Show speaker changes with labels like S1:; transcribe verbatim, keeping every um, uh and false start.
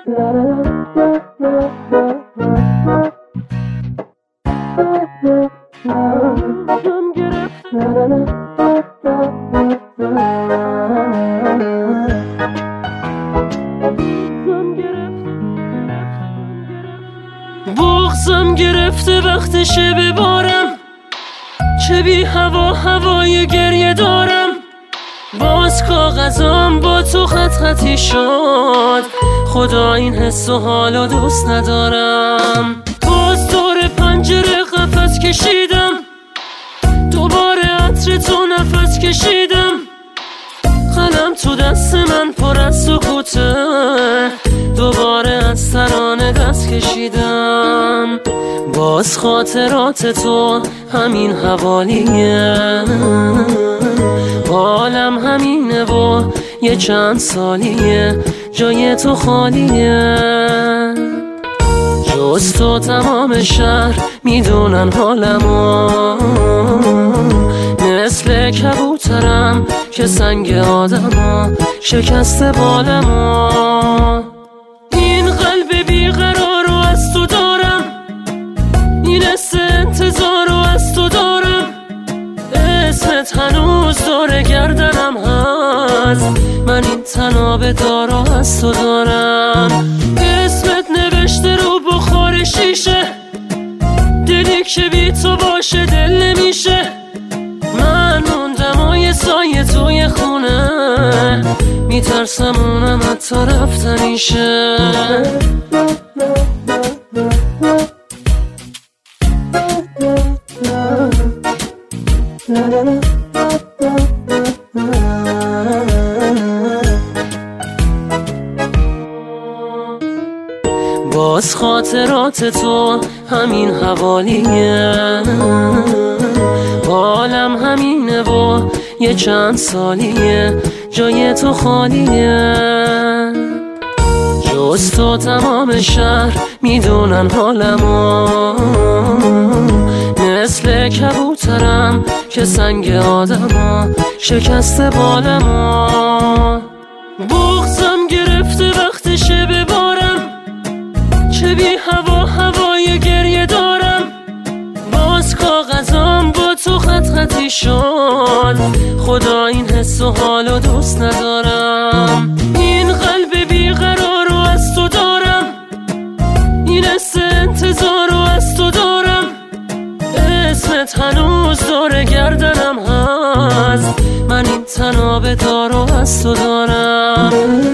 S1: بغضم گرفته وقتشه ببارم، چه بی هوا هوای گریه دارم. باز کاغذام با تو خط خطی شد، خدا این حس و حالو دوست ندارم. باز دور پنجره قفس کشیدم، دوباره عطر تو نفس کشیدم. قلم تو دست من پر از سکوته، دوباره از ترانه دست کشیدم. باز خاطرات تو همین حوالیه، حالم همینه و یه چند سالیه جای تو خالیه. جز تو تمام شهر میدونن حالمو، مثل کبوترم که سنگ آدمو شکسته بالمو. این قلب بیقرار رو از تو دارم، این حس انتظار رو از تو دارم. اسمت هنوز دور گردنم هست، من این تناب دارو از تو دارم. اسمت نوشته رو بخار شیشه، دلی که بی تو باشه دل نمیشه. من موندم و یه سایه توی خونه، میترسم اونم حتی رفتنیشه. باز خاطرات تو همین حوالیه، حالم همینه و یه چند سالیه جای تو خالیه. جز تو تمام شهر میدونن حالمو، مثل کبوترم که سنگ آدمو شکسته بالمو. بغضم گرفته وقتشه ببارم، چه بی هوا هوای گریه دارم. باز کاغذام با تو خط خطی شد، خدا این حس و حالو دوست ندارم. این قلب بیقرار رو از تو دارم، این حس انتظار رو از تو دارم. اسمت هنوز دور گردنم هست، من این تناب دارو از تو دارم.